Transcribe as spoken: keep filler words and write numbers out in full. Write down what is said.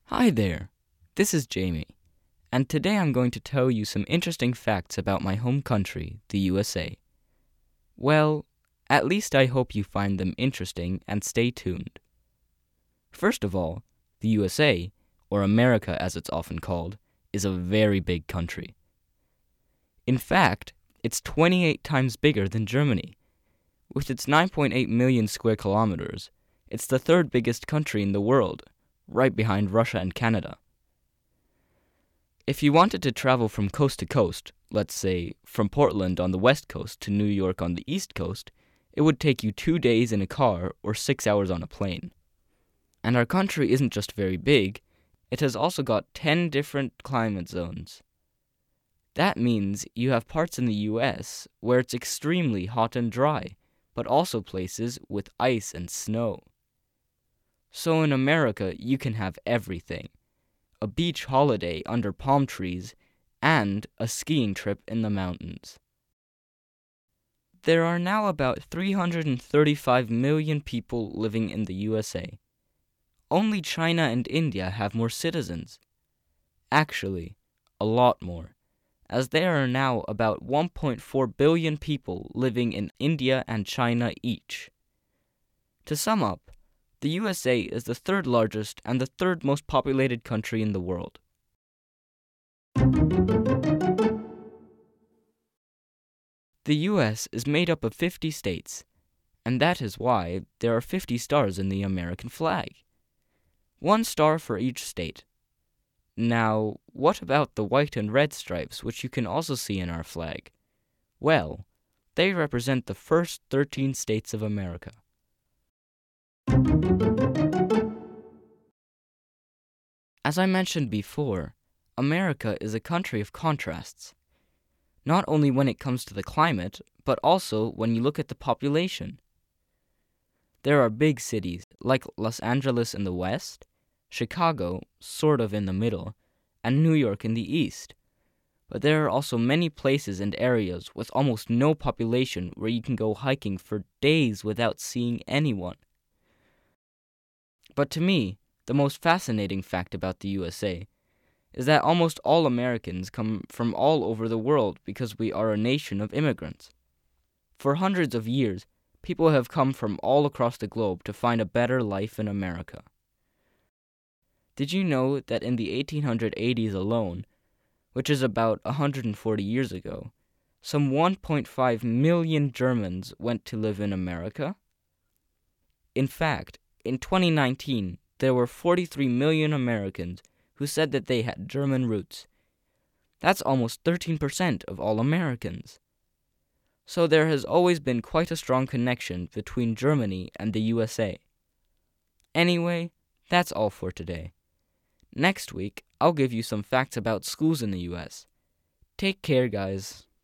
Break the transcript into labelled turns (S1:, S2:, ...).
S1: Hi there, this is Jamie, and today I'm going to tell you some interesting facts about my home country, the U S A. Well, at least I hope you find them interesting and stay tuned. First of all, the U S A, or America as it's often called, is a very big country. In fact, it's twenty-eight times bigger than Germany. With its nine point eight million square kilometers, it's the third biggest country in the world, right behind Russia and Canada. If you wanted to travel from coast to coast, let's say from Portland on the west coast to New York on the east coast, it would take you two days in a car or six hours on a plane. And our country isn't just very big, it has also got ten different climate zones. That means you have parts in the U S where it's extremely hot and dry, but also places with ice and snow. So in America, you can have everything. A beach holiday under palm trees, and a skiing trip in the mountains. There are now about three hundred thirty-five million people living in the U S A. Only China and India have more citizens. Actually, a lot more, as there are now about one point four billion people living in India and China each. To sum up, the U S A is the third largest and the third most populated country in the world. The U S is made up of fifty states, and that is why there are fifty stars in the American flag. One star for each state. Now, what about the white and red stripes, which you can also see in our flag? Well, they represent the first thirteen states of America. As I mentioned before, America is a country of contrasts. Not only when it comes to the climate, but also when you look at the population. There are big cities like Los Angeles in the west, Chicago sort of in the middle, and New York in the east. But there are also many places and areas with almost no population where you can go hiking for days without seeing anyone. But to me, the most fascinating fact about the U S A is that almost all Americans come from all over the world because we are a nation of immigrants. For hundreds of years, people have come from all across the globe to find a better life in America. Did you know that in the eighteen eighties alone, which is about one hundred forty years ago, some one point five million Germans went to live in America? In fact, in twenty nineteen, there were forty-three million Americans who said that they had German roots. That's almost thirteen percent of all Americans. So there has always been quite a strong connection between Germany and the U S A. Anyway, that's all for today. Next week, I'll give you some facts about schools in the U S. Take care, guys.